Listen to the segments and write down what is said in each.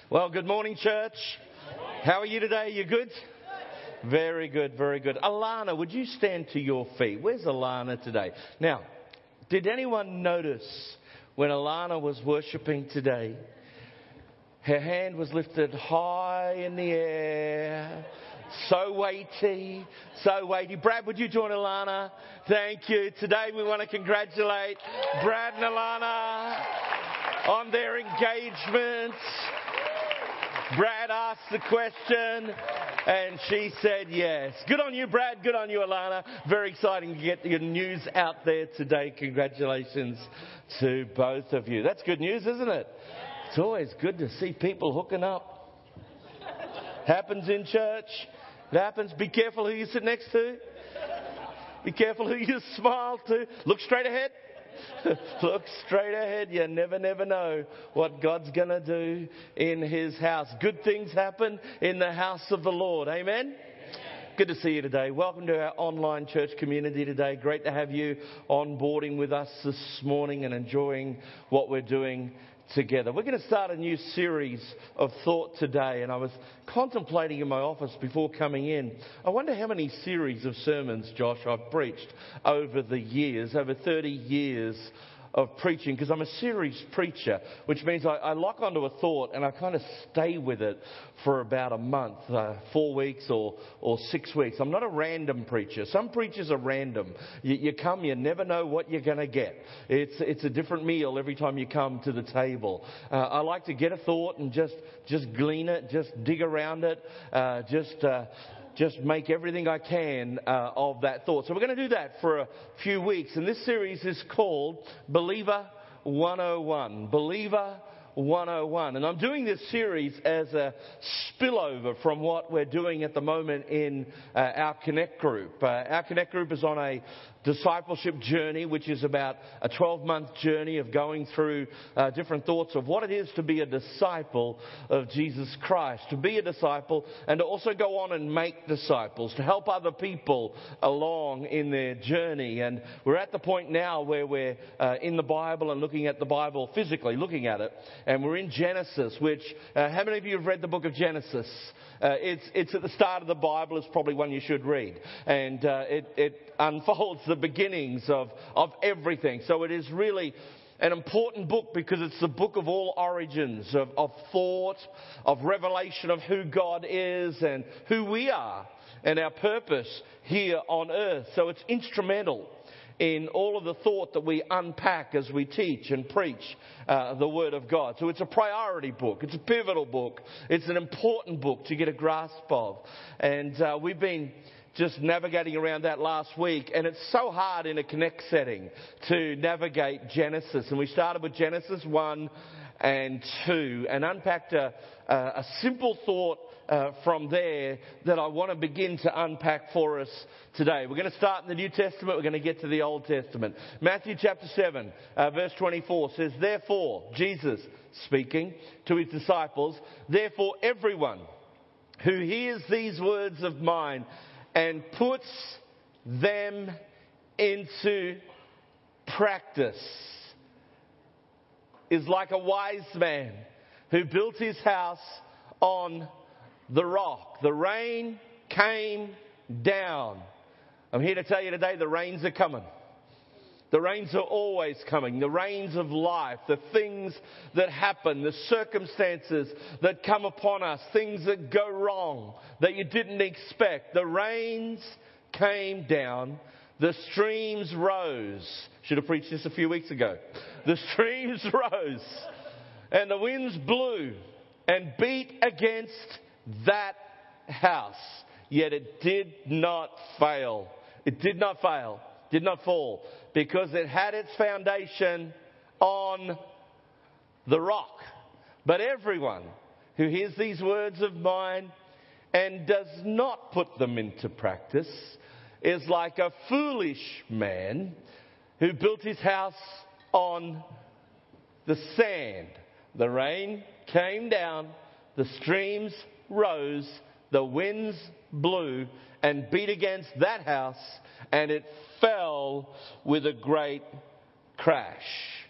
Well, good morning, church. How are you today? You good? Very good, very good. Alana, would you stand to your feet? Where's Alana today? Now, did anyone notice when Alana was worshiping today, her hand was lifted high in the air, so weighty, so weighty. Brad, would you join Alana? Thank you. Today we want to congratulate Brad and Alana on their engagement. Brad asked the question and she said yes. Good on you, Brad. Good on you, Alana. Very exciting to get your news out there today. Congratulations to both of you. That's good news, isn't it? It's always good to see people hooking up. Happens in church. It happens. Be careful who you sit next to. Be careful who you smile to. Look straight ahead. Look straight ahead. You never know what God's going to do in His house. Good things happen in the house of the Lord. Amen? Good to see you today. Welcome to our online church community today. Great to have you onboarding with us this morning and enjoying what we're doing together. We're going to start a new series of thought today, and I was contemplating in my office before coming in. I wonder how many series of sermons, Josh, I've preached over the years, over 30 years of preaching, because I'm a series preacher, which means I lock onto a thought and I kind of stay with it for about a month, 4 weeks or 6 weeks. I'm not a random preacher. Some preachers are random. You come, you never know what you're going to get. It's a different meal every time you come to the table. I like to get a thought and just glean it, just dig around it, just make everything I can of that thought. So we're going to do that for a few weeks. And this series is called Believer 101. Believer 101. And I'm doing this series as a spillover from what we're doing at the moment in our Connect group. Our Connect group is on a discipleship journey, which is about a 12-month journey of going through different thoughts of what it is to be a disciple of Jesus Christ, to be a disciple and to also go on and make disciples, to help other people along in their journey. And we're at the point now where we're in the Bible and looking at the Bible, physically looking at it, and we're in Genesis, which, how many of you have read the book of Genesis? It's at the start of the Bible. It's probably one you should read. And it unfolds the beginnings of everything. So it is really an important book because it's the book of all origins, of thought, of revelation of who God is and who we are and our purpose here on earth. So it's instrumental in all of the thought that we unpack as we teach and preach the Word of God. So it's a priority book. It's a pivotal book. It's an important book to get a grasp of. And we've been just navigating around that last week. And it's so hard in a Connect setting to navigate Genesis. And we started with Genesis 1 and 2 and unpacked a simple thought from there that I want to begin to unpack for us today. We're going to start in the New Testament. We're going to get to the Old Testament. Matthew chapter 7, verse 24 says, "Therefore," Jesus speaking to his disciples, "therefore everyone who hears these words of mine and puts them into practice is like a wise man who built his house on the rock." The rain came down. I'm here to tell you today, the rains are coming. The rains are always coming. The rains of life, the things that happen, the circumstances that come upon us, things that go wrong that you didn't expect. The rains came down. The streams rose. Should have preached this a few weeks ago. The streams rose and the winds blew and beat against that house. Yet it did not fail. It did not fail. Did not fall. Because it had its foundation on the rock. But everyone who hears these words of mine and does not put them into practice is like a foolish man who built his house on the sand. The rain came down, the streams rose, the winds blew and beat against that house, and it fell with a great crash.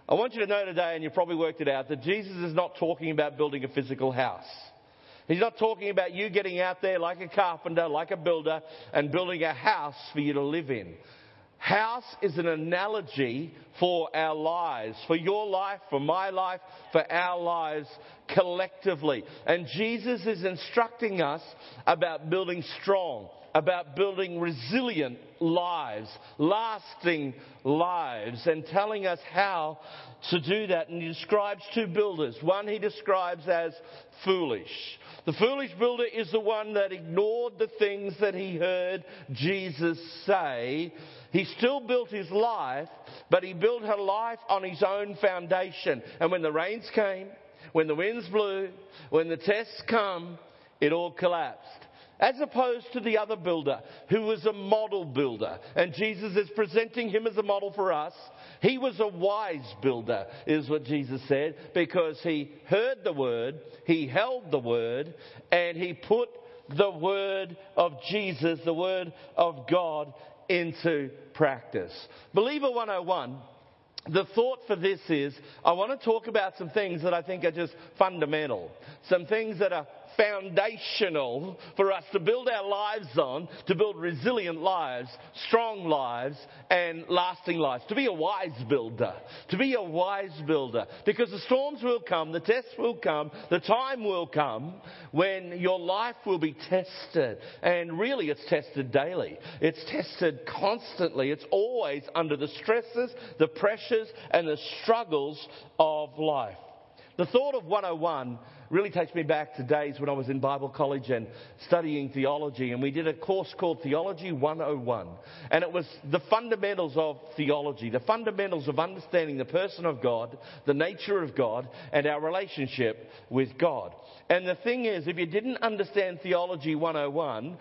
I want you to know today, and you probably worked it out, that Jesus is not talking about building a physical house. He's not talking about you getting out there like a carpenter, like a builder, and building a house for you to live in. House is an analogy for our lives, for your life, for my life, for our lives collectively. And Jesus is instructing us about building strong, about building resilient lives, lasting lives, and telling us how to do that. And he describes two builders. One he describes as foolish. The foolish builder is the one that ignored the things that he heard Jesus say. He still built his life, but he built her life on his own foundation. And when the rains came, when the winds blew, when the tests come, it all collapsed. As opposed to the other builder, who was a model builder. And Jesus is presenting him as a model for us. He was a wise builder, is what Jesus said, because he heard the word, he held the word, and he put the word of Jesus, the word of God, into practice. Believer 101. The thought for this is, I want to talk about some things that I think are just fundamental. Some things that are foundational for us to build our lives on, to build resilient lives, strong lives, and lasting lives. To be a wise builder. To be a wise builder. Because the storms will come, the tests will come, the time will come when your life will be tested. And really it's tested daily. It's tested constantly. It's always under the stresses, the pressures, and the struggles of life. The thought of 101 really takes me back to days when I was in Bible college and studying theology, and we did a course called Theology 101. And it was the fundamentals of theology, the fundamentals of understanding the person of God, the nature of God, and our relationship with God. And the thing is, if you didn't understand Theology 101,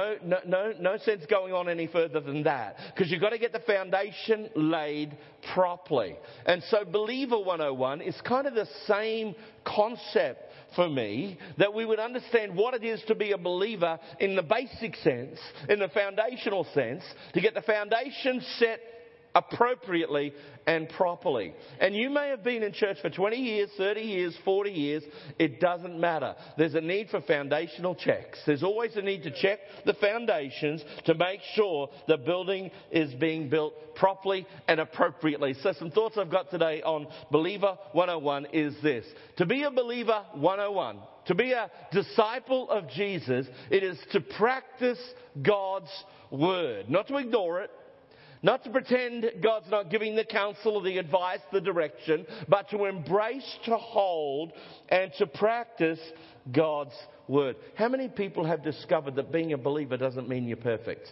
no sense going on any further than that. Because you've got to get the foundation laid properly. And so Believer 101 is kind of the same concept for me, that we would understand what it is to be a believer in the basic sense, in the foundational sense, to get the foundation set appropriately and properly. And you may have been in church for 20 years, 30 years, 40 years. It doesn't matter. There's a need for foundational checks. There's always a need to check the foundations to make sure the building is being built properly and appropriately. So some thoughts I've got today on Believer 101 is this. To be a Believer 101, to be a disciple of Jesus, it is to practice God's word. Not to ignore it. Not to pretend God's not giving the counsel or the advice, the direction, but to embrace, to hold, and to practice God's word. How many people have discovered that being a believer doesn't mean you're perfect?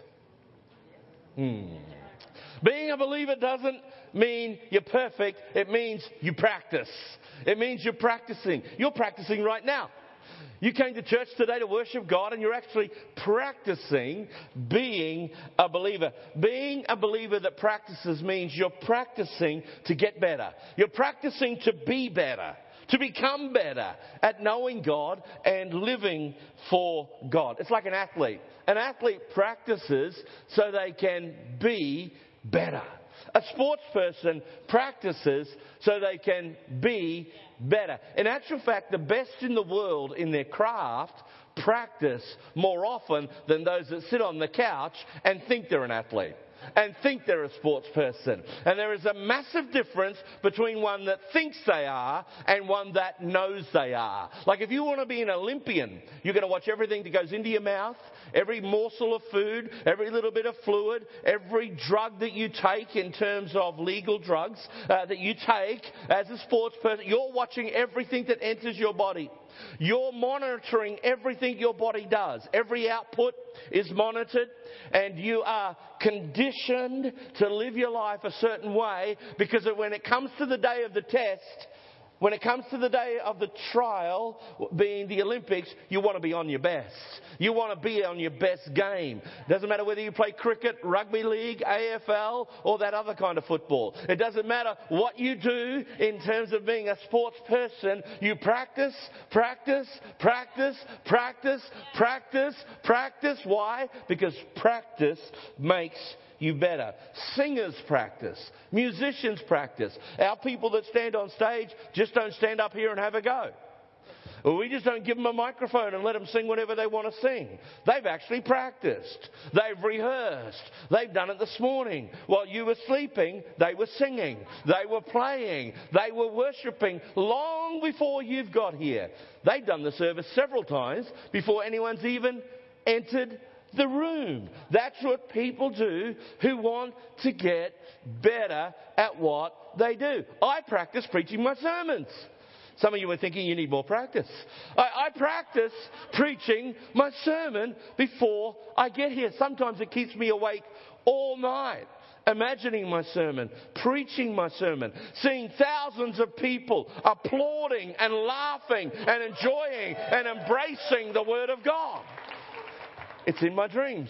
Being a believer doesn't mean you're perfect. It means you practice. It means you're practicing. You're practicing right now. You came to church today to worship God, and you're actually practicing being a believer. Being a believer that practices means you're practicing to get better. You're practicing to be better, to become better at knowing God and living for God. It's like an athlete. An athlete practices so they can be better. A sports person practices so they can be better. In actual fact, the best in the world in their craft practice more often than those that sit on the couch and think they're an athlete and think they're a sports person. And there is a massive difference between one that thinks they are and one that knows they are. Like if you want to be an Olympian, you're going to watch everything that goes into your mouth, every morsel of food, every little bit of fluid, every drug that you take in terms of legal drugs that you take as a sports person. You're watching everything that enters your body. You're monitoring everything your body does. Every output is monitored, and you are conditioned to live your life a certain way, because when it comes to the day of the test, when it comes to the day of the trial, being the Olympics, you want to be on your best. You want to be on your best game. Doesn't matter whether you play cricket, rugby league, AFL, or that other kind of football. It doesn't matter what you do in terms of being a sports person. You practice, practice, practice, practice, practice, practice. Why? Because practice makes you better. Singers practice. Musicians practice. Our people that stand on stage just don't stand up here and have a go. Well, we just don't give them a microphone and let them sing whatever they want to sing. They've actually practiced. They've rehearsed. They've done it this morning. While you were sleeping, they were singing. They were playing. They were worshipping long before you've got here. They've done the service several times before anyone's even entered the room. That's what people do who want to get better at what they do. I practice preaching my sermons. Some of you are thinking you need more practice. I practice preaching my sermon before I get here. Sometimes it keeps me awake all night, imagining my sermon, preaching my sermon, seeing thousands of people applauding and laughing and enjoying and embracing the Word of God. It's in my dreams.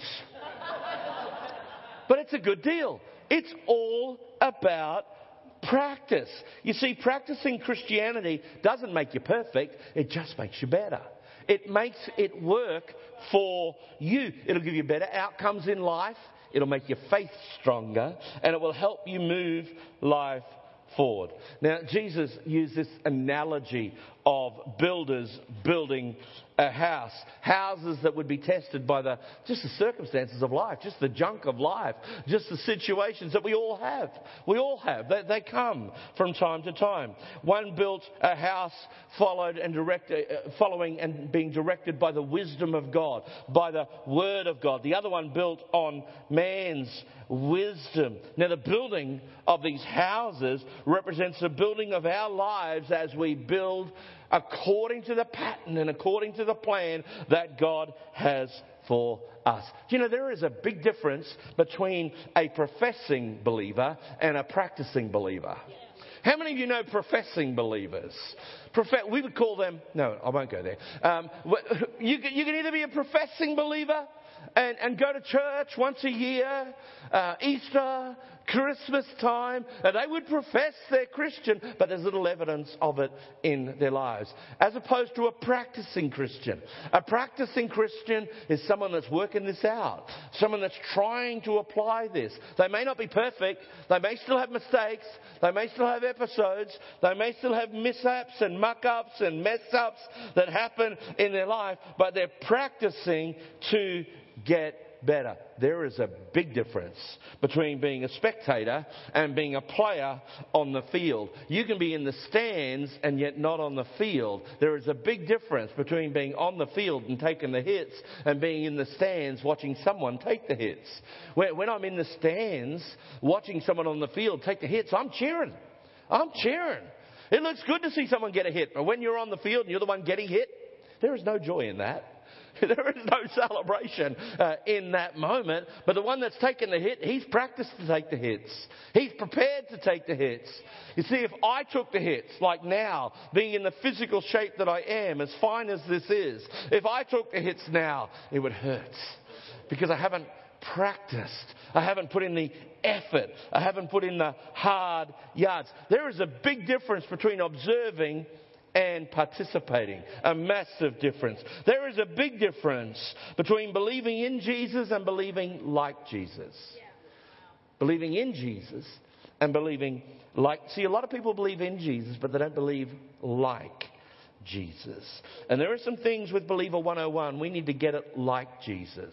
But it's a good deal. It's all about practice. You see, practicing Christianity doesn't make you perfect. It just makes you better. It makes it work for you. It'll give you better outcomes in life. It'll make your faith stronger. And it will help you move life forward. Now, Jesus used this analogy of builders building a house. Houses that would be tested by just the circumstances of life, just the junk of life, just the situations that we all have. We all have. They come from time to time. One built a house following and being directed by the wisdom of God, by the Word of God. The other one built on man's wisdom. Now, the building of these houses represents the building of our lives as we build according to the pattern and according to the plan that God has for us. Do you know there is a big difference between a professing believer and a practicing believer? How many of you know professing believers? We would call them... No, I won't go there. You can either be a professing believer and go to church once a year, Easter, Christmas time, and they would profess they're Christian, but there's little evidence of it in their lives. As opposed to a practicing Christian. A practicing Christian is someone that's working this out. Someone that's trying to apply this. They may not be perfect. They may still have mistakes. They may still have episodes. They may still have mishaps and muck-ups and mess-ups that happen in their life, but they're practicing to get better. There is a big difference between being a spectator and being a player on the field. You can be in the stands and yet not on the field. There is a big difference between being on the field and taking the hits and being in the stands watching someone take the hits. When I'm in the stands watching someone on the field take the hits, I'm cheering. It looks good to see someone get a hit, but when you're on the field and you're the one getting hit, there is no joy in that. There is no celebration in that moment. But the one that's taken the hit, he's practiced to take the hits. He's prepared to take the hits. You see, if I took the hits, like now, being in the physical shape that I am, as fine as this is, if I took the hits now, it would hurt. Because I haven't practiced. I haven't put in the effort. I haven't put in the hard yards. There is a big difference between observing and participating. A massive difference. There is a big difference between believing in Jesus and believing like Jesus. Believing in Jesus and believing like... See, a lot of people believe in Jesus, but they don't believe like Jesus. And there are some things with Believer 101. We need to get it like Jesus.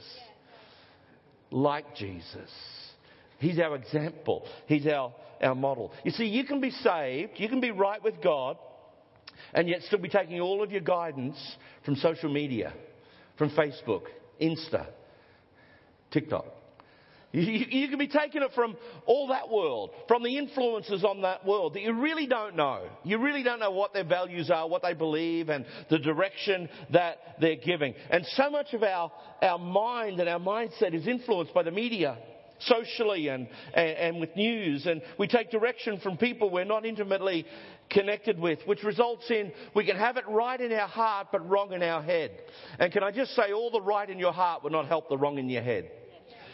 Like Jesus. He's our example. He's our model. You see, you can be saved. You can be right with God, and yet still be taking all of your guidance from social media, from Facebook, Insta, TikTok. You can be taking it from all that world, from the influences on that world that you really don't know. You really don't know what their values are, what they believe, and the direction that they're giving. And so much of our mind and our mindset is influenced by the media, socially and with news. And we take direction from people we're not intimately connected with, which results in we can have it right in our heart but wrong in our head. And can I just say, all the right in your heart will not help the wrong in your head.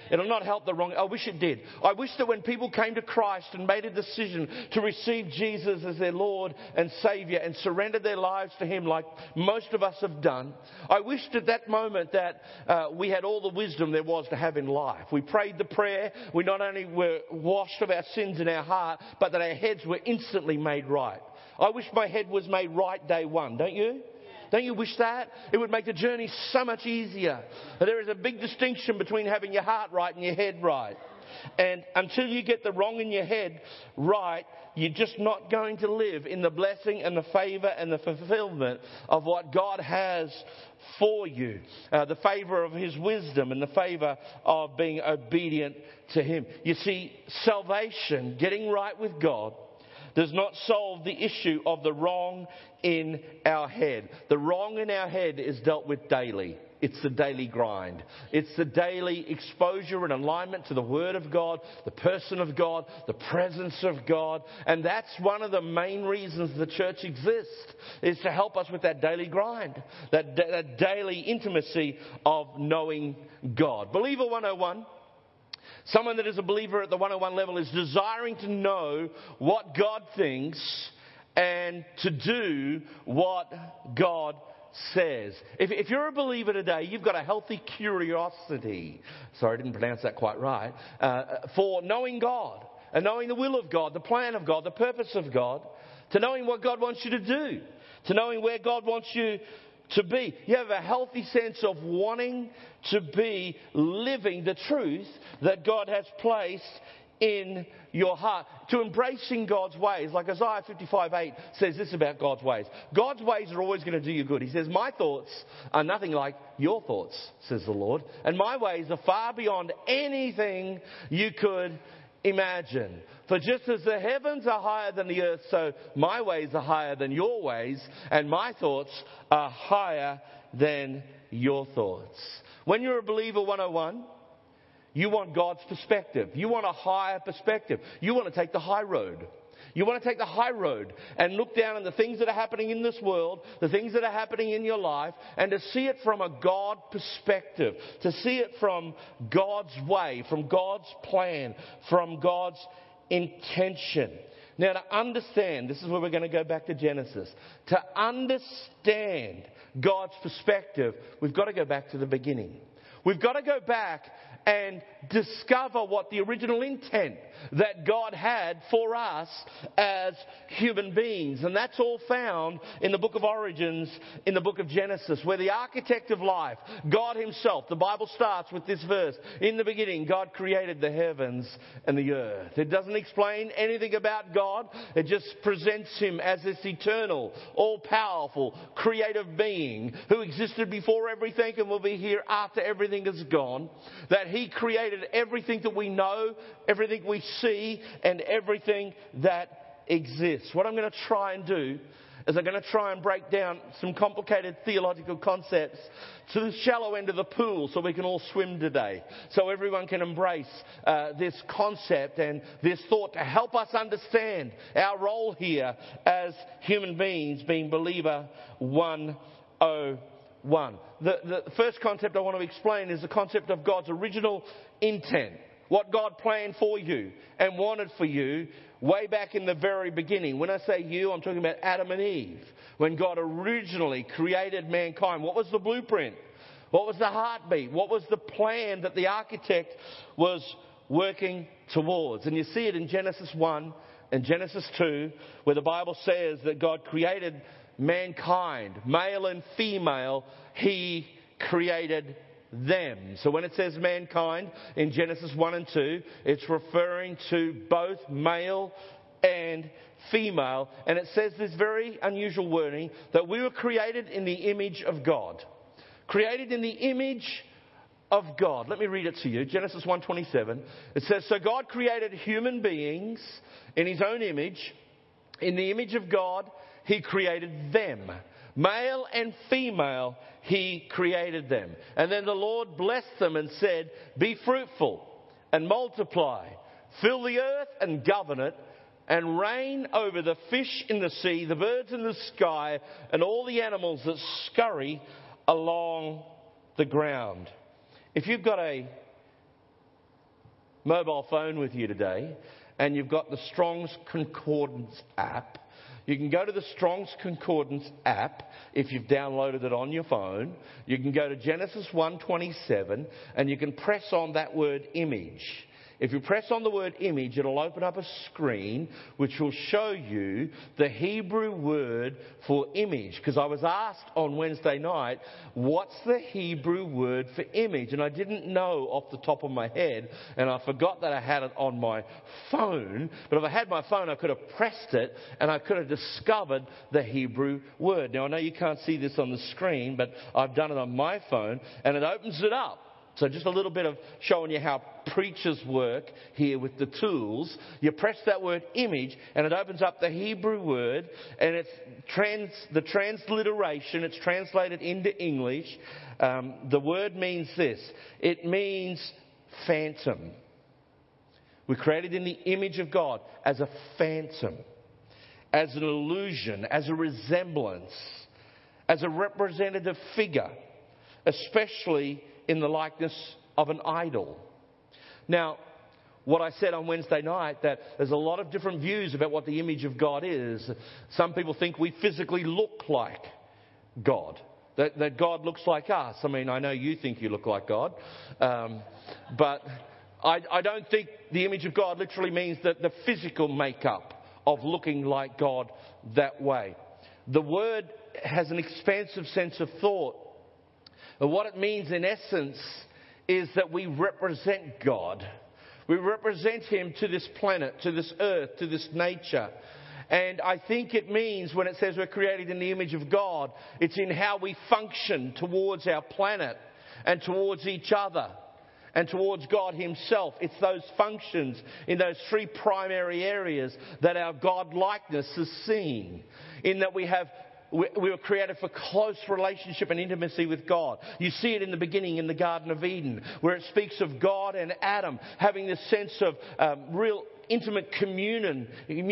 It'll not help the wrong. I wish it did. I wish that when people came to Christ and made a decision to receive Jesus as their Lord and Saviour and surrendered their lives to Him like most of us have done, I wished at that moment that we had all the wisdom there was to have in life. We prayed the prayer. We not only were washed of our sins in our heart, but that our heads were instantly made right. I wish my head was made right day one, don't you? Don't you wish that? It would make the journey so much easier. There is a big distinction between having your heart right and your head right. And until you get the wrong in your head right, you're just not going to live in the blessing and the favour and the fulfilment of what God has for you. The favour of His wisdom and the favour of being obedient to Him. You see, salvation, getting right with God, does not solve the issue of the wrong in our head. The wrong in our head is dealt with daily. It's the daily grind. It's the daily exposure and alignment to the Word of God, the person of God, the presence of God. And that's one of the main reasons the church exists, is to help us with that daily grind, that daily intimacy of knowing God. Believer 101. Someone that is a believer at the 101 level is desiring to know what God thinks and to do what God says. If you're a believer today, you've got a healthy curiosity. Sorry, I didn't pronounce that quite right. For knowing God and knowing the will of God, the plan of God, the purpose of God, to knowing what God wants you to do, to knowing where God wants you to be. You have a healthy sense of wanting to be living the truth that God has placed in your heart, to embracing God's ways. Like Isaiah 55:8 says this about God's ways. God's ways are always going to do you good. He says, my thoughts are nothing like your thoughts, says the Lord. And my ways are far beyond anything you could imagine. For just as the heavens are higher than the earth, so my ways are higher than your ways, and my thoughts are higher than your thoughts. When you're a believer 101, you want God's perspective. You want a higher perspective. You want to take the high road. You want to take the high road and look down on the things that are happening in this world, the things that are happening in your life, and to see it from a God perspective, to see it from God's way, from God's plan, from God's intention. Now, to understand, this is where we're going to go back to Genesis. To understand God's perspective, we've got to go back to the beginning. We've got to go back and discover what the original intent that God had for us as human beings. And that's all found in the book of Origins, in the book of Genesis, where the architect of life, God Himself, the Bible starts with this verse, in the beginning, God created the heavens and the earth. It doesn't explain anything about God. It just presents Him as this eternal, all-powerful, creative being who existed before everything and will be here after everything is gone. That He created everything that we know, everything we see, and everything that exists. What I'm going to try and do is I'm going to try and break down some complicated theological concepts to the shallow end of the pool so we can all swim today. So everyone can embrace this concept and this thought to help us understand our role here as human beings, being believer 101. The first concept I want to explain is the concept of God's original intent. What God planned for you and wanted for you way back in the very beginning. When I say you, I'm talking about Adam and Eve. When God originally created mankind, what was the blueprint? What was the heartbeat? What was the plan that the architect was working towards? And you see it in Genesis 1 and Genesis 2, where the Bible says that God created mankind, male and female, He created them. So when it says mankind in Genesis 1 and 2, it's referring to both male and female. And it says this very unusual wording, that we were created in the image of God. Created in the image of God. Let me read it to you. Genesis 1:27. It says, so God created human beings in His own image. In the image of God, He created them. Male and female, He created them. And then the Lord blessed them and said, be fruitful and multiply, fill the earth and govern it, and reign over the fish in the sea, the birds in the sky, and all the animals that scurry along the ground. If you've got a mobile phone with you today and you've got the Strong's Concordance app, you can go to the Strong's Concordance app if you've downloaded it on your phone. You can go to Genesis 1:27 and you can press on that word image. If you press on the word image, it'll open up a screen which will show you the Hebrew word for image. Because I was asked on Wednesday night, what's the Hebrew word for image? And I didn't know off the top of my head, and I forgot that I had it on my phone. But if I had my phone, I could have pressed it, and I could have discovered the Hebrew word. Now, I know you can't see this on the screen, but I've done it on my phone, and it opens it up. So just a little bit of showing you how preachers work here with the tools. You press that word image and it opens up the Hebrew word, and it's the transliteration. It's translated into English. The word means this. It means phantom. We're created in the image of God as a phantom, as an illusion, as a resemblance, as a representative figure, especially in the likeness of an idol. Now, what I said on Wednesday night, that there's a lot of different views about what the image of God is. Some people think we physically look like God, that God looks like us. I mean, I know you think you look like God, but I don't think the image of God literally means that the physical makeup of looking like God that way. The word has an expansive sense of thought. And what it means in essence is that we represent God. We represent Him to this planet, to this earth, to this nature. And I think it means when it says we're created in the image of God, it's in how we function towards our planet and towards each other and towards God Himself. It's those functions in those three primary areas that our God-likeness is seen. In that we were created for close relationship and intimacy with God. You see it in the beginning in the Garden of Eden, where it speaks of God and Adam having this sense of real intimate communion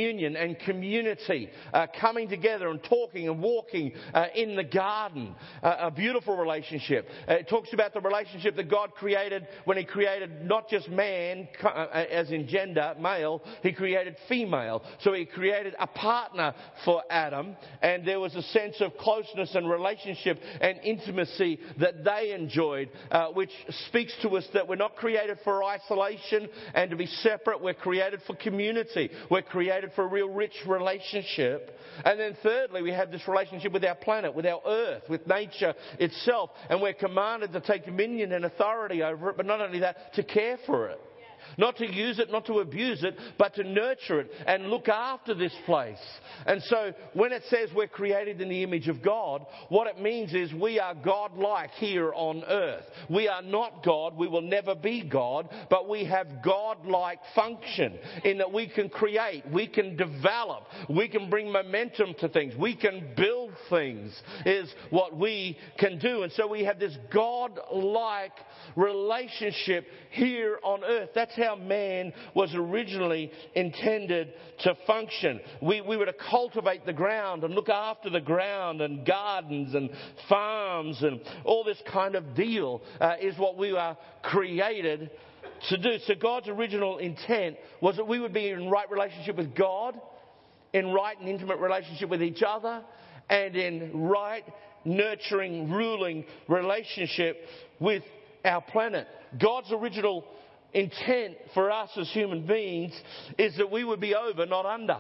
and community, coming together and talking and walking in the garden. A beautiful relationship. It talks about the relationship that God created when He created not just man, as in gender, male, He created female. So He created a partner for Adam, and there was a sense of closeness and relationship and intimacy that they enjoyed, which speaks to us that we're not created for isolation and to be separate. We're created for community. We're created for a real rich relationship. And then thirdly, we have this relationship with our planet, with our earth, with nature itself. And we're commanded to take dominion and authority over it, but not only that, to care for it. Not to use it, not to abuse it, but to nurture it and look after this place. And so when it says we're created in the image of God, what it means is we are God-like here on earth. We are not God. We will never be God. But we have God-like function in that we can create, we can develop, we can bring momentum to things, we can build things is what we can do. And so we have this God-like relationship here on earth. That's how man was originally intended to function. We were to cultivate the ground and look after the ground, and gardens and farms and all this kind of deal is what we are created to do. So God's original intent was that we would be in right relationship with God, in right and intimate relationship with each other, and in right, nurturing, ruling relationship with our planet. God's original intent for us as human beings is that we would be over, not under.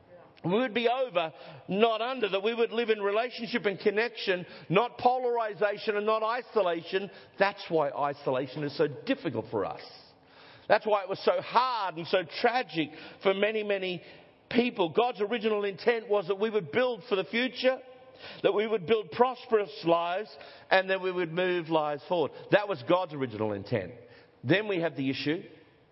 We would be over, not under. That we would live in relationship and connection, not polarization and not isolation. That's why isolation is so difficult for us. That's why it was so hard and so tragic for many, many people. God's original intent was that we would build for the future, that we would build prosperous lives, and that we would move lives forward. That was God's original intent. Then we have the issue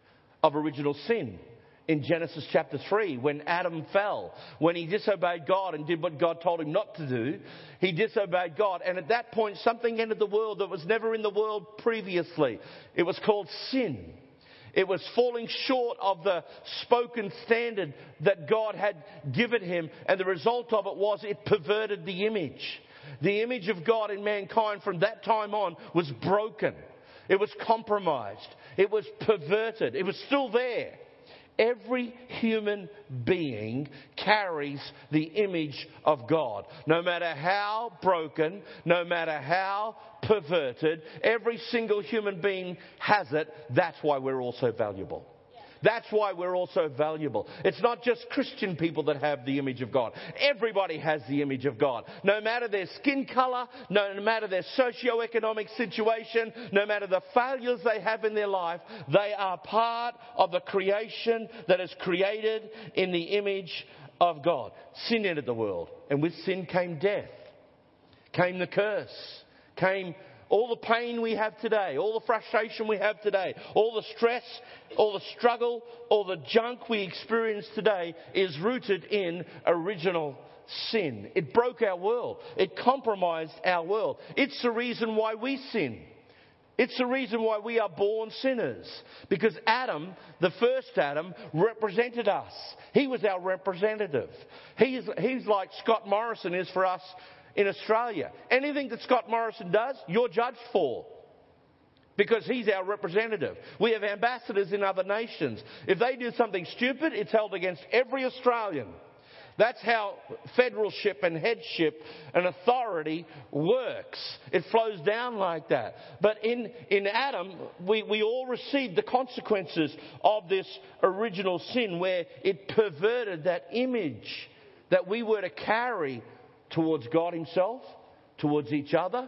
of original sin in Genesis chapter 3, when Adam fell, when he disobeyed God and did what God told him not to do. He disobeyed God, and at that point something entered the world that was never in the world previously. It was called sin. It was falling short of the spoken standard that God had given him, and the result of it was it perverted the image. The image of God in mankind from that time on was broken. It was compromised. It was perverted. It was still there. Every human being carries the image of God. No matter how broken, no matter how perverted, every single human being has it. That's why we're all so valuable. That's why we're all so valuable. It's not just Christian people that have the image of God. Everybody has the image of God. No matter their skin colour, no matter their socio-economic situation, no matter the failures they have in their life, they are part of the creation that is created in the image of God. Sin entered the world, and with sin came death, came the curse, came all the pain we have today, all the frustration we have today, all the stress, all the struggle, all the junk we experience today is rooted in original sin. It broke our world. It compromised our world. It's the reason why we sin. It's the reason why we are born sinners. Because Adam, the first Adam, represented us. He was our representative. He's like Scott Morrison is for us in Australia. Anything that Scott Morrison does, you're judged for. Because he's our representative. We have ambassadors in other nations. If they do something stupid, it's held against every Australian. That's how federalship and headship and authority works. It flows down like that. But in Adam, we all received the consequences of this original sin where it perverted that image that we were to carry towards God himself, towards each other,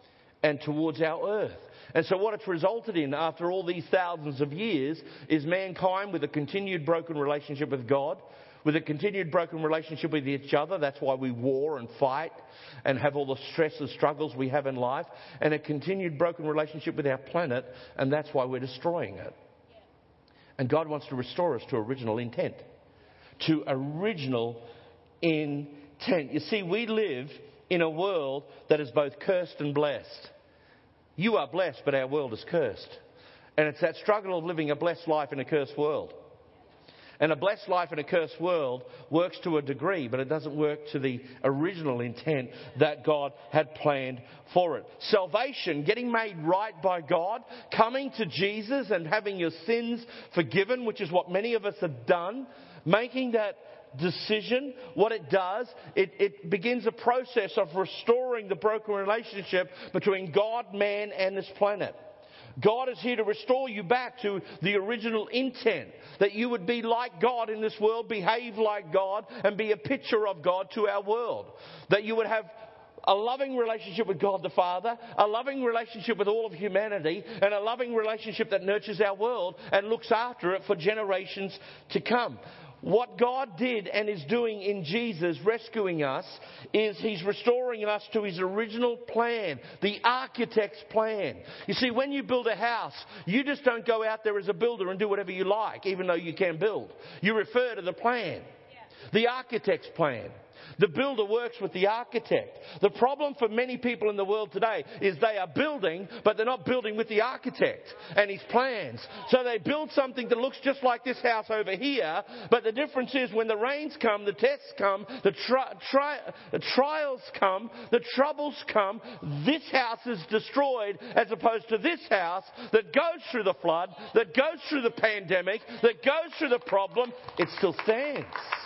and towards our earth. And so what it's resulted in after all these thousands of years is mankind with a continued broken relationship with God, with a continued broken relationship with each other. That's why we war and fight and have all the stress and struggles we have in life, and a continued broken relationship with our planet, and that's why we're destroying it. And God wants to restore us to original intent. To original intent. You see, we live in a world that is both cursed and blessed. You are blessed, but our world is cursed. And it's that struggle of living a blessed life in a cursed world. And a blessed life in a cursed world works to a degree, but it doesn't work to the original intent that God had planned for it. Salvation, getting made right by God, coming to Jesus and having your sins forgiven, which is what many of us have done, making that decision, what it does, it begins a process of restoring the broken relationship between God, man, and this planet. God is here to restore you back to the original intent, that you would be like God in this world, behave like God, and be a picture of God to our world. That you would have a loving relationship with God the Father, a loving relationship with all of humanity, and a loving relationship that nurtures our world and looks after it for generations to come. What God did and is doing in Jesus, rescuing us, is he's restoring us to his original plan, the architect's plan. You see, when you build a house, you just don't go out there as a builder and do whatever you like, even though you can build. You refer to the plan, the architect's plan. The builder works with the architect. The problem for many people in the world today is they are building, but they're not building with the architect and his plans. So they build something that looks just like this house over here, but the difference is when the rains come, the tests come, the trials come, the troubles come, this house is destroyed as opposed to this house that goes through the flood, that goes through the pandemic, that goes through the problem. It still stands.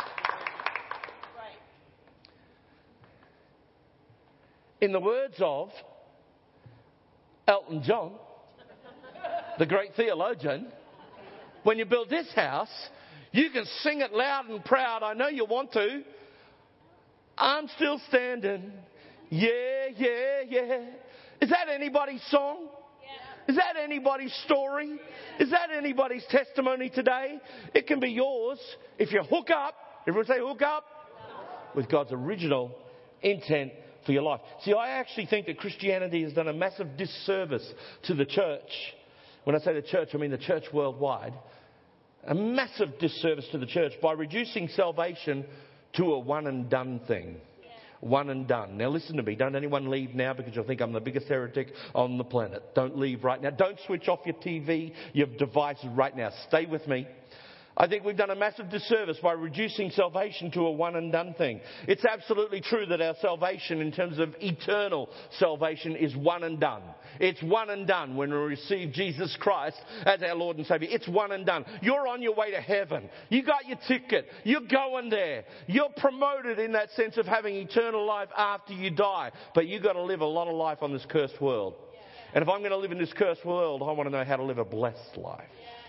In the words of Elton John, the great theologian, when you build this house, you can sing it loud and proud. I know you want to. I'm still standing. Yeah, yeah, yeah. Is that anybody's song? Is that anybody's story? Is that anybody's testimony today? It can be yours if you hook up. Everyone say hook up. With God's original intent for your life. See, I actually think that Christianity has done a massive disservice to the church. When I say the church, I mean the church worldwide. A massive disservice to the church by reducing salvation to a one and done thing. One and done. Now listen to me. Don't anyone leave now because you'll think I'm the biggest heretic on the planet. Don't leave right now. Don't switch off your TV, your devices right now. Stay with me. I think we've done a massive disservice by reducing salvation to a one and done thing. It's absolutely true that our salvation, in terms of eternal salvation, is one and done. It's one and done when we receive Jesus Christ as our Lord and Saviour. It's one and done. You're on your way to heaven. You got your ticket. You're going there. You're promoted in that sense of having eternal life after you die. But you've got to live a lot of life on this cursed world. And if I'm going to live in this cursed world, I want to know how to live a blessed life.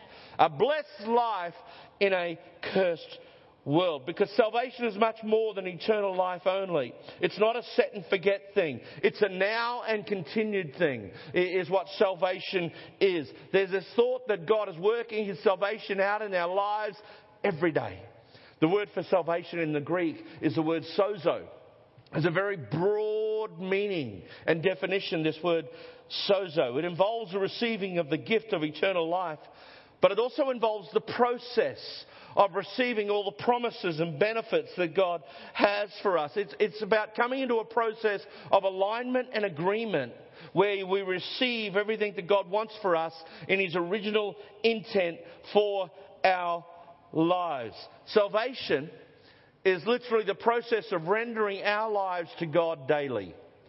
A blessed life in a cursed world. Because salvation is much more than eternal life only. It's not a set and forget thing. It's a now and continued thing, is what salvation is. There's this thought that God is working His salvation out in our lives every day. The word for salvation in the Greek is the word sozo. It's a very broad meaning and definition, this word sozo. It involves the receiving of the gift of eternal life. But it also involves the process of receiving all the promises and benefits that God has for us. It's about coming into a process of alignment and agreement where we receive everything that God wants for us in His original intent for our lives. Salvation is literally the process of rendering our lives to God daily.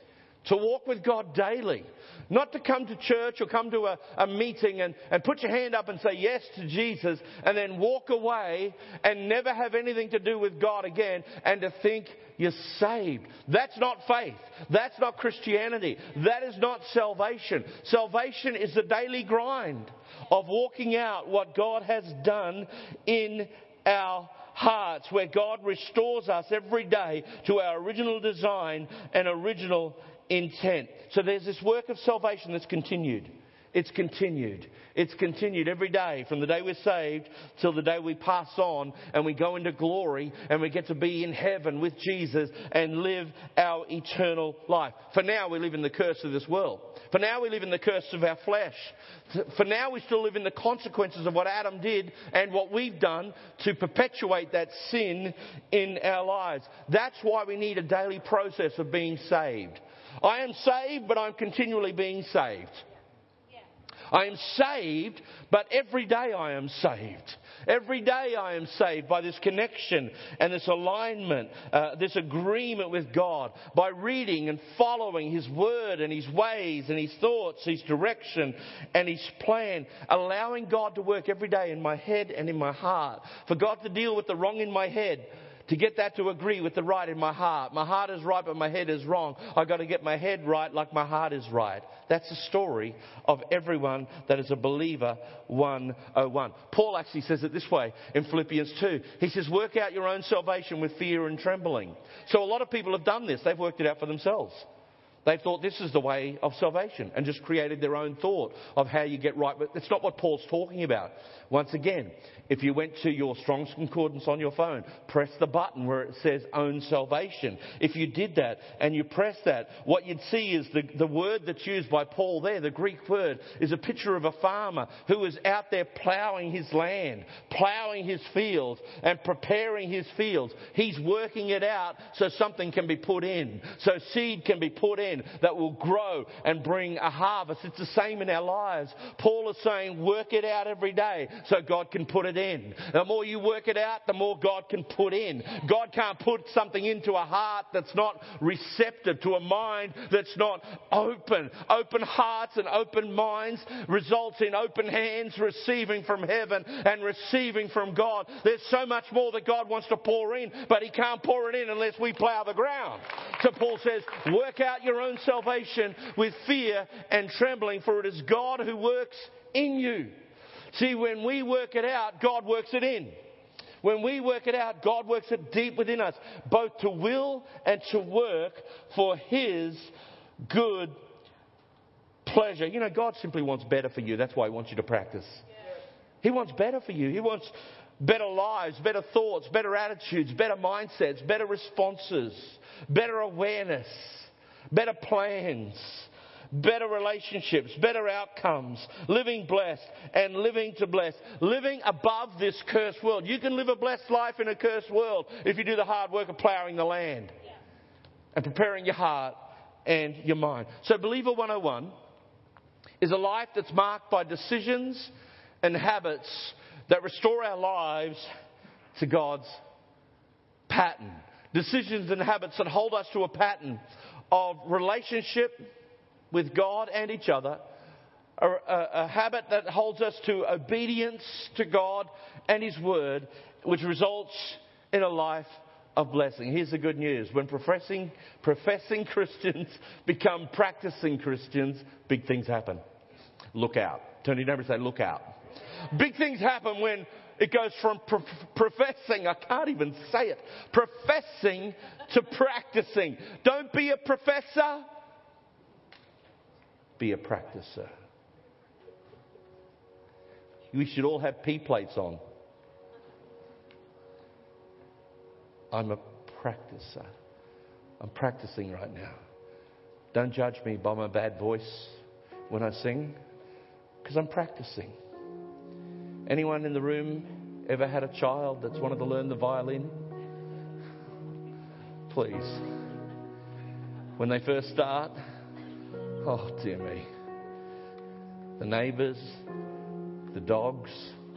To walk with God daily. Not to come to church or come to a meeting and put your hand up and say yes to Jesus and then walk away and never have anything to do with God again and to think you're saved. That's not faith. That's not Christianity. That is not salvation. Salvation is the daily grind of walking out what God has done in our hearts, where God restores us every day to our original design and original intent. So there's this work of salvation that's continued. It's continued. It's continued every day from the day we're saved till the day we pass on and we go into glory and we get to be in heaven with Jesus and live our eternal life. For now we live in the curse of this world. For now we live in the curse of our flesh. For now we still live in the consequences of what Adam did and what we've done to perpetuate that sin in our lives. That's why we need a daily process of being saved. I am saved, but I'm continually being saved. I am saved, but every day I am saved. Every day I am saved by this connection and this alignment, this agreement with God, by reading and following His Word and His ways and His thoughts, His direction and His plan, allowing God to work every day in my head and in my heart, for God to deal with the wrong in my head, to get that to agree with the right in my heart. My heart is right, but my head is wrong. I've got to get my head right like my heart is right. That's the story of everyone that is a believer 101. Paul actually says it this way in Philippians 2. He says, work out your own salvation with fear and trembling. So a lot of people have done this. They've worked it out for themselves. They thought this is the way of salvation and just created their own thought of how you get right. But it's not what Paul's talking about. Once again, if you went to your Strong's Concordance on your phone, press the button where it says own salvation. If you did that and you press that, what you'd see is the word that's used by Paul there, the Greek word, is a picture of a farmer who is out there ploughing his land, ploughing his fields and preparing his fields. He's working it out so something can be put in, so seed can be put in that will grow and bring a harvest. It's the same in our lives. Paul is saying work it out every day so God can put it in. The more you work it out, the more God can put in. God can't put something into a heart that's not receptive, to a mind that's not open. Open hearts and open minds results in open hands receiving from heaven and receiving from God. There's so much more that God wants to pour in, but He can't pour it in unless we plough the ground. So Paul says, work out your own salvation with fear and trembling, for it is God who works in you. See, when we work it out, God works it in. When we work it out, God works it deep within us, both to will and to work for His good pleasure. You know, God simply wants better for you. That's why He wants you to practice. He wants better for you. He wants better lives, better thoughts, better attitudes, better mindsets, better responses, better awareness, better plans, better relationships, better outcomes, living blessed and living to bless, living above this cursed world. You can live a blessed life in a cursed world if you do the hard work of ploughing the land and preparing your heart and your mind. So Believer 101 is a life that's marked by decisions and habits that restore our lives to God's pattern. Decisions and habits that hold us to a pattern of relationship with God and each other. A habit that holds us to obedience to God and His Word, which results in a life of blessing. Here's the good news. When professing Christians become practicing Christians, big things happen. Look out. Turn to your neighbor and say, look out. Big things happen when it goes from professing, I can't even say it, professing to practicing. Don't be a professor, be a practicer. We should all have P plates on. I'm a practicer. I'm practicing right now. Don't judge me by my bad voice when I sing, because I'm practicing. Anyone in the room ever had a child that's wanted to learn the violin? Please. When they first start, oh dear me. The neighbours, the dogs.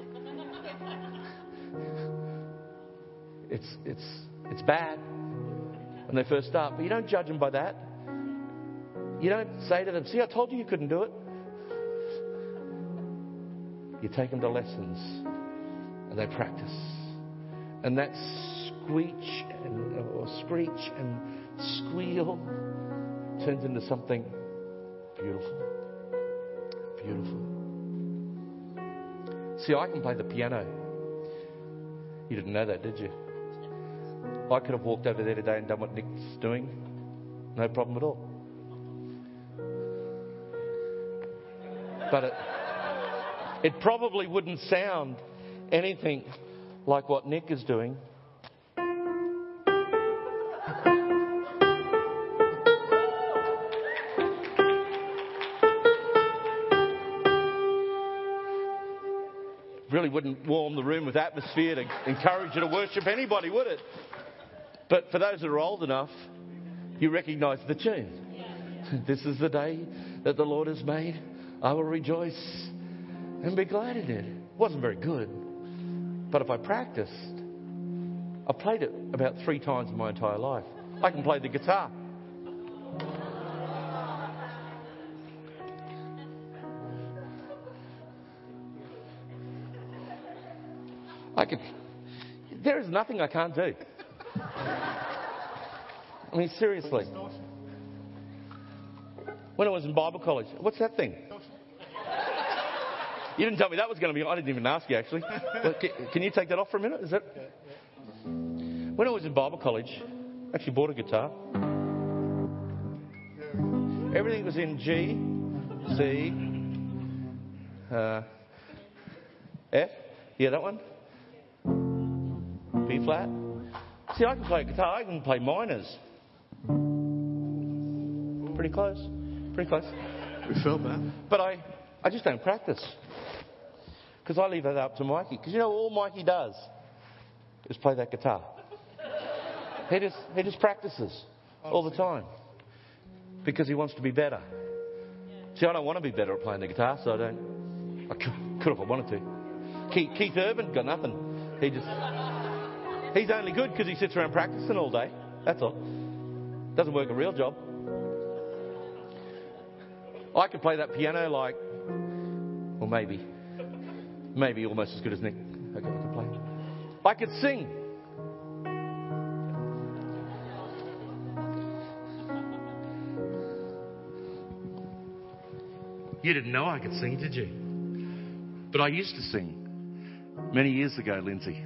It's bad when they first start, but you don't judge them by that. You don't say to them, see, I told you couldn't do it. You take them to lessons and they practice. And that screech and squeal turns into something beautiful. Beautiful. See, I can play the piano. You didn't know that, did you? I could have walked over there today and done what Nick's doing. No problem at all. But it probably wouldn't sound anything like what Nick is doing. Really wouldn't warm the room with atmosphere to encourage you to worship anybody, would it? But for those that are old enough, you recognise the tune. This is the day that the Lord has made. I will rejoice and be glad in it. It wasn't very good. But if I practiced, I played it about 3 times in my entire life. I can play the guitar. There is nothing I can't do. I mean, seriously. When I was in Bible college, what's that thing? You didn't tell me that was going to be. I didn't even ask you, actually. Can you take that off for a minute? Is that? When I was in Bible college, I actually bought a guitar. Everything was in G, C, F. Yeah, that one. B flat. See, I can play a guitar. I can play minors. Pretty close. Pretty close. We felt that. But I just don't practice. Because I leave that up to Mikey. Because you know, all Mikey does is play that guitar. He just practices all the time. Because he wants to be better. See, I don't want to be better at playing the guitar, so I don't. I could if I wanted to. Keith Urban, got nothing. He's only good because he sits around practicing all day. That's all. Doesn't work a real job. I could play that piano like, or maybe almost as good as Nick. Okay, I could play. I could sing. You didn't know I could sing, did you? But I used to sing many years ago, Lindsay.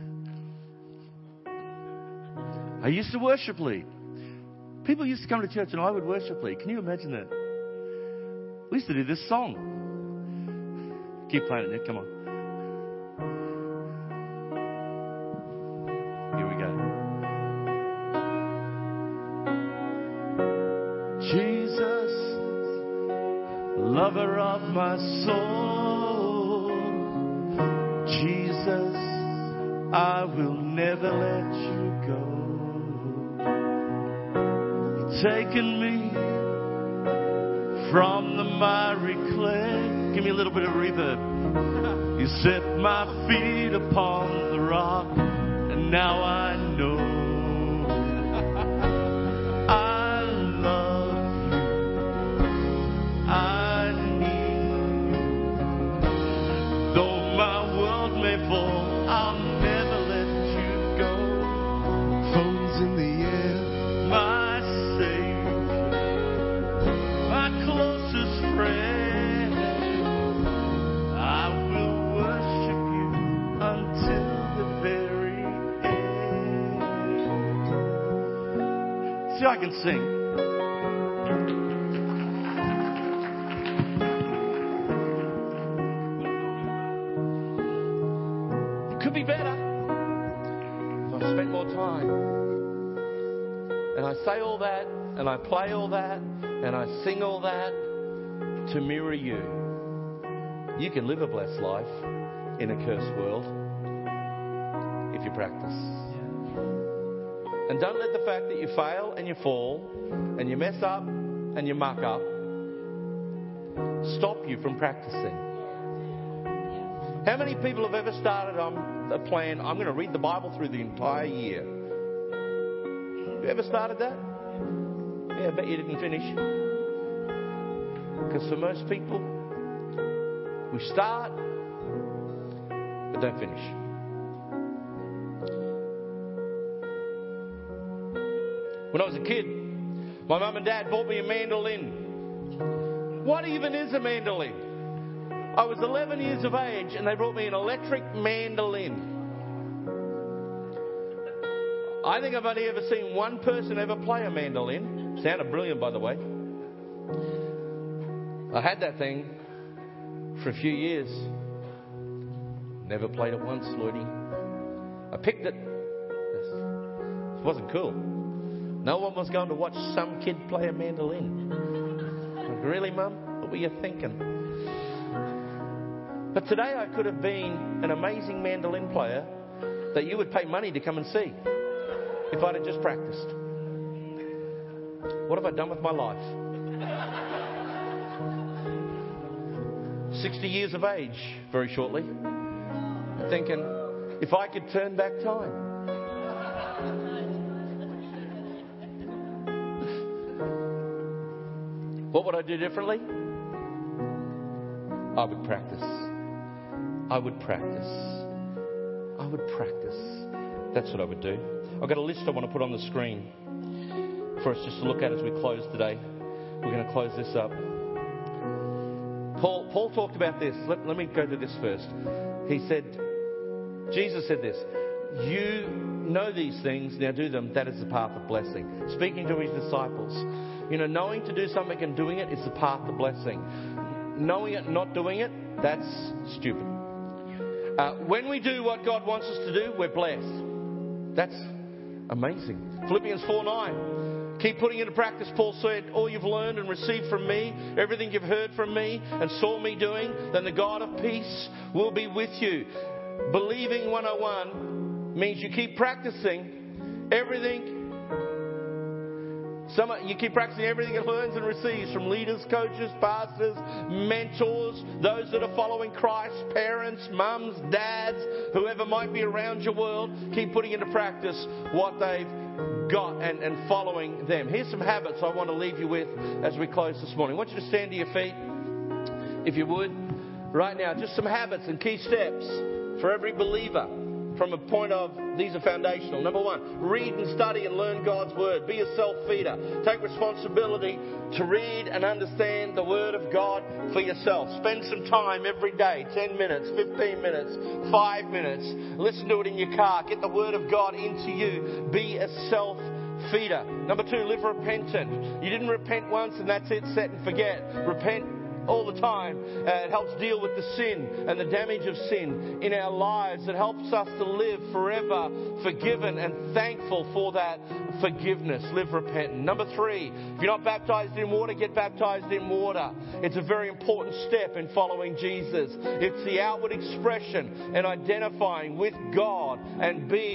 I used to worship lead. People used to come to church and I would worship lead. Can you imagine that? We used to do this song. Keep playing it, Nick. Come on. Here we go. Jesus, lover of my soul. Jesus, I will never let you go. You've taken me from the miry clay. Give me a little bit of reverb. You set my feet upon the rock, and now I know I love you. I need you. Though my world may fall, I'll never let you go. Phones in the air, my Savior, my closest friend. I will worship you until the very end. See, I can sing. It could be better if I spent more time. And I say all that, and I play all that, and I sing all that to mirror you. You can live a blessed life in a cursed world if you practice. And don't let the fact that you fail and you fall and you mess up and you muck up stop you from practicing. How many people have ever started on a plan, I'm going to read the Bible through the entire year? Have you ever started that? Yeah, I bet you didn't finish. Because for most people, we start, but don't finish. When I was a kid, my mum and dad bought me a mandolin. What even is a mandolin? I was 11 years of age and they brought me an electric mandolin. I think I've only ever seen one person ever play a mandolin. Sounded brilliant, by the way. I had that thing for a few years. Never played it once, Lloydie. I picked it. It wasn't cool. No one was going to watch some kid play a mandolin. Like, really, Mum? What were you thinking? But today I could have been an amazing mandolin player that you would pay money to come and see if I'd have just practiced. What have I done with my life? 60 years of age, very shortly. Thinking, if I could turn back time. What would I do differently? I would practice. I would practice. I would practice. That's what I would do. I've got a list I want to put on the screen for us just to look at as we close today. We're going to close this up. Paul talked about this. Let me go to this first. He said, Jesus said this, you know these things, now do them. That is the path of blessing. Speaking to his disciples. You know, knowing to do something and doing it is the path to blessing. Knowing it and not doing it, that's stupid. When we do what God wants us to do, we're blessed. That's amazing. Philippians 4:9. Keep putting into practice, Paul said, all you've learned and received from me, everything you've heard from me and saw me doing, then the God of peace will be with you. Believing 101 means you keep practicing everything. You keep practicing everything it learns and receives from leaders, coaches, pastors, mentors, those that are following Christ, parents, mums, dads, whoever might be around your world. Keep putting into practice what they've got and following them. Here's some habits I want to leave you with as we close this morning. I want you to stand to your feet, if you would, right now. Just some habits and key steps for every believer. From a point of, these are foundational. Number one, read and study and learn God's Word. Be a self-feeder. Take responsibility to read and understand the Word of God for yourself. Spend some time every day, 10 minutes, 15 minutes, 5 minutes. Listen to it in your car. Get the Word of God into you. Be a self-feeder. Number two, live repentant. You didn't repent once and that's it, set and forget. Repent all the time. It helps deal with the sin and the damage of sin in our lives. It helps us to live forever forgiven and thankful for that forgiveness. Live repentant. Number three, if you're not baptized in water, get baptized in water. It's a very important step in following Jesus. It's the outward expression and identifying with God and being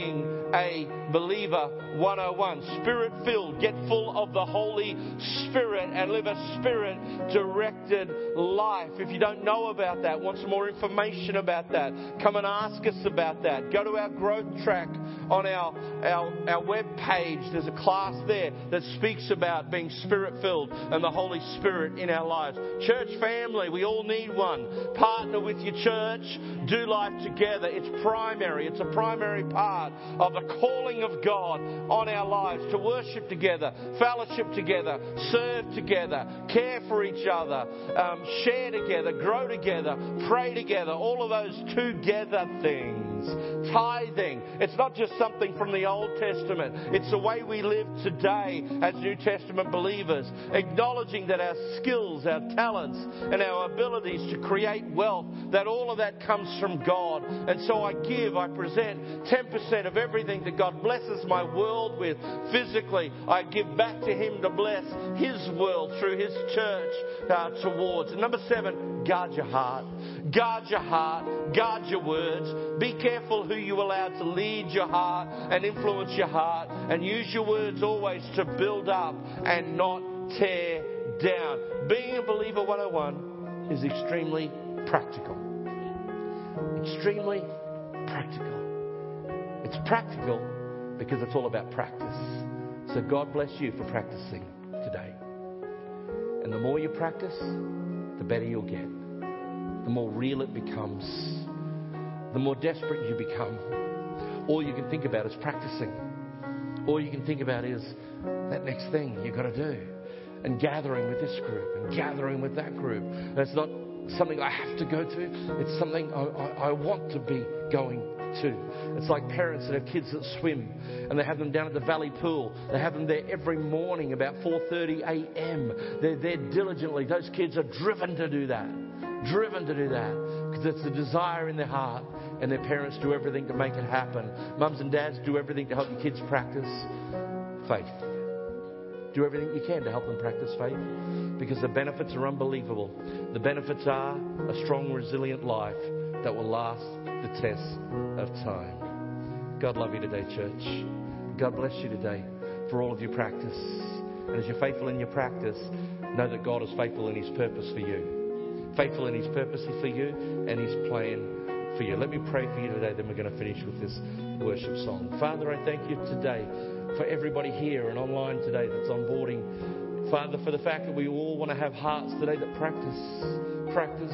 a Believer 101. Spirit-filled. Get full of the Holy Spirit and live a Spirit-directed life. If you don't know about that, want some more information about that, come and ask us about that. Go to our growth track on our web page. There's a class there that speaks about being Spirit-filled and the Holy Spirit in our lives. Church family, we all need one. Partner with your church. Do life together. It's primary. It's a primary part of the calling of God on our lives, to worship together, fellowship together, serve together, care for each other, share together, grow together, pray together, all of those together things. Tithing. It's not just something from the Old Testament. It's the way we live today as New Testament believers, acknowledging that our skills, our talents, and our abilities to create wealth, that all of that comes from God. And so I present 10% of everything that God blesses my world with physically. I give back to Him to bless His world through His church towards. And number 7, guard your heart. Guard your heart. Guard your words. Be careful who you allow to lead your heart and influence your heart. And use your words always to build up and not tear down. Being a Believer 101 is extremely practical. Extremely practical. It's practical because it's all about practice. So God bless you for practicing today. And the more you practice, the better you'll get. The more real it becomes. The more desperate you become. All you can think about is practicing. All you can think about is that next thing you've got to do. And gathering with this group and gathering with that group. And it's not something I have to go to. It's something I want to be going to. It's like parents that have kids that swim and they have them down at the valley pool. They have them there every morning about 4:30 a.m. They're there diligently. Those kids are driven to do that. Driven to do that because it's a desire in their heart, and their parents do everything to make it happen. Mums and dads, do everything to help your kids practice faith. Do everything you can to help them practice faith, because the benefits are unbelievable. The benefits are a strong, resilient life that will last the test of time. God love you today, church. God bless you today for all of your practice. And as you're faithful in your practice, know that God is faithful in His purpose for you. Faithful in His purpose for you and His plan for you. Let me pray for you today, then we're going to finish with this worship song. Father, I thank you today for everybody here and online today that's onboarding. Father, for the fact that we all want to have hearts today that practice,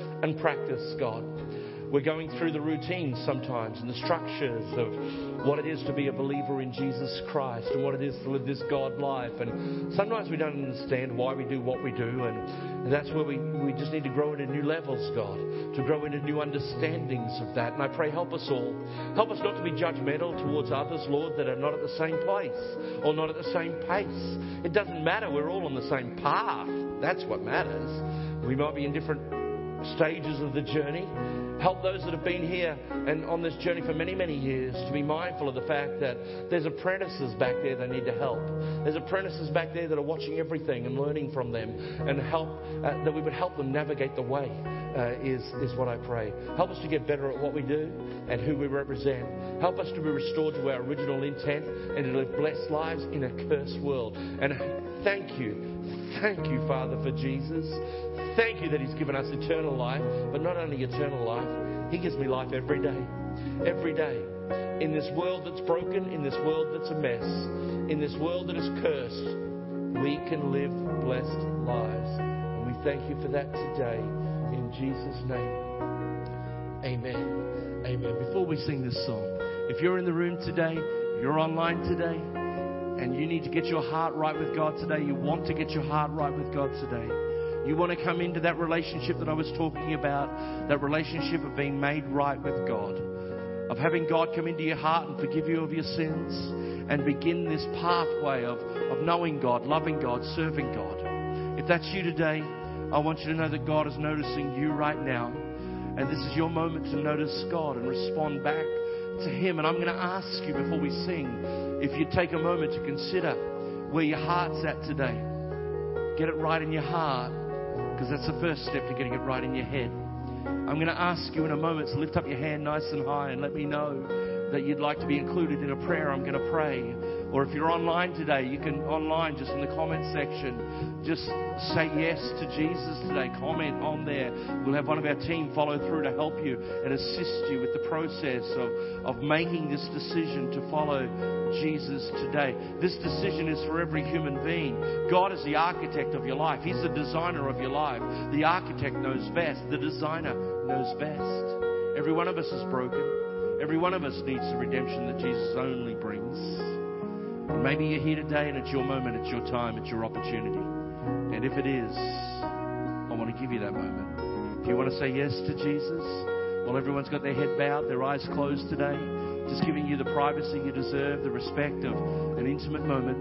God. We're going through the routines sometimes and the structures of what it is to be a believer in Jesus Christ and what it is to live this God life. And sometimes we don't understand why we do what we do. And that's where we just need to grow into new levels, God, to grow into new understandings of that. And I pray, help us all. Help us not to be judgmental towards others, Lord, that are not at the same place or not at the same pace. It doesn't matter. We're all on the same path. That's what matters. We might be in different stages of the journey. Help those that have been here and on this journey for many, many years to be mindful of the fact that there's apprentices back there that need to help. There's apprentices back there that are watching everything and learning from them, and that we would help them navigate the way is what I pray. Help us to get better at what we do and who we represent. Help us to be restored to our original intent and to live blessed lives in a cursed world. And thank you, Father, for Jesus. Thank you that He's given us eternal life, but not only eternal life, He gives me life every day. Every day. In this world that's broken, in this world that's a mess, in this world that is cursed, we can live blessed lives. And we thank you for that today. In Jesus' name. Amen. Amen. Before we sing this song, if you're in the room today, you're online today, and you need to get your heart right with God today, you want to get your heart right with God today, you want to come into that relationship that I was talking about, that relationship of being made right with God, of having God come into your heart and forgive you of your sins and begin this pathway of knowing God, loving God, serving God. If that's you today, I want you to know that God is noticing you right now. And this is your moment to notice God and respond back to Him. And I'm going to ask you before we sing, if you take a moment to consider where your heart's at today. Get it right in your heart, because that's the first step to getting it right in your head. I'm going to ask you in a moment to lift up your hand nice and high and let me know that you'd like to be included in a prayer, I'm going to pray. Or if you're online today, you can online just in the comment section, just say yes to Jesus today. Comment on there. We'll have one of our team follow through to help you and assist you with the process of making this decision to follow Jesus today. This decision is for every human being. God is the architect of your life. He's the designer of your life. The architect knows best. The designer knows best. Every one of us is broken. Every one of us needs the redemption that Jesus only brings. And maybe you're here today and it's your moment, it's your time, it's your opportunity. And if it is, I want to give you that moment. If you want to say yes to Jesus, while everyone's got their head bowed, their eyes closed today, just giving you the privacy you deserve, the respect of an intimate moment.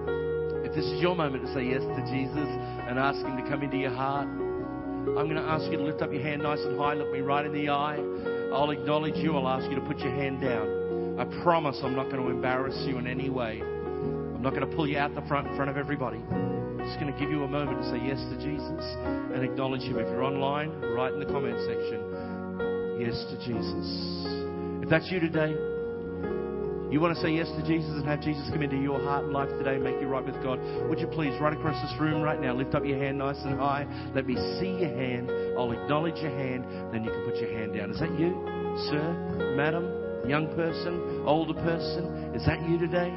If this is your moment to say yes to Jesus and ask Him to come into your heart, I'm going to ask you to lift up your hand nice and high, look me right in the eye. I'll acknowledge you. I'll ask you to put your hand down. I promise I'm not going to embarrass you in any way. I'm not going to pull you out the front in front of everybody. I'm just going to give you a moment to say yes to Jesus and acknowledge Him. If you're online, write in the comment section, yes to Jesus. If that's you today, you want to say yes to Jesus and have Jesus come into your heart and life today and make you right with God, would you please, right across this room right now, lift up your hand nice and high. Let me see your hand. I'll acknowledge your hand. Then you can put your hand down. Is that you, sir, madam, young person, older person? Is that you today?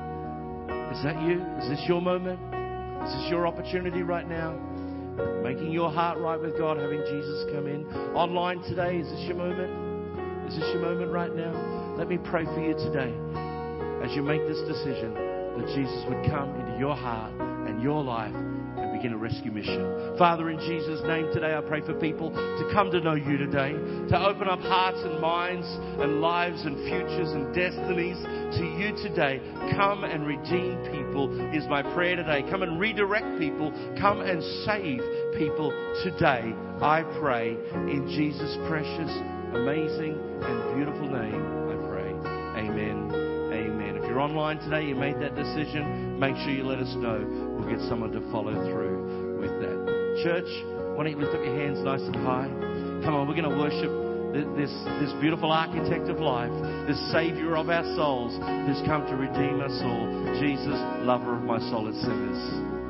Is that you? Is this your moment? Is this your opportunity right now? Making your heart right with God, having Jesus come in. Online today, is this your moment? Is this your moment right now? Let me pray for you today as you make this decision that Jesus would come into your heart and your life and begin a rescue mission. Father, in Jesus' name today, I pray for people to come to know you today, to open up hearts and minds and lives and futures and destinies to you today. Come and redeem people is my prayer today. Come and redirect people. Come and save people today. I pray in Jesus' precious, amazing and beautiful name. Amen. Amen. If you're online today, you made that decision, make sure you let us know. We'll get someone to follow through with that. Church, why don't you lift up your hands nice and high? Come on, we're going to worship this beautiful architect of life, this Savior of our souls, who's come to redeem us all. Jesus, lover of my soul, and sinners.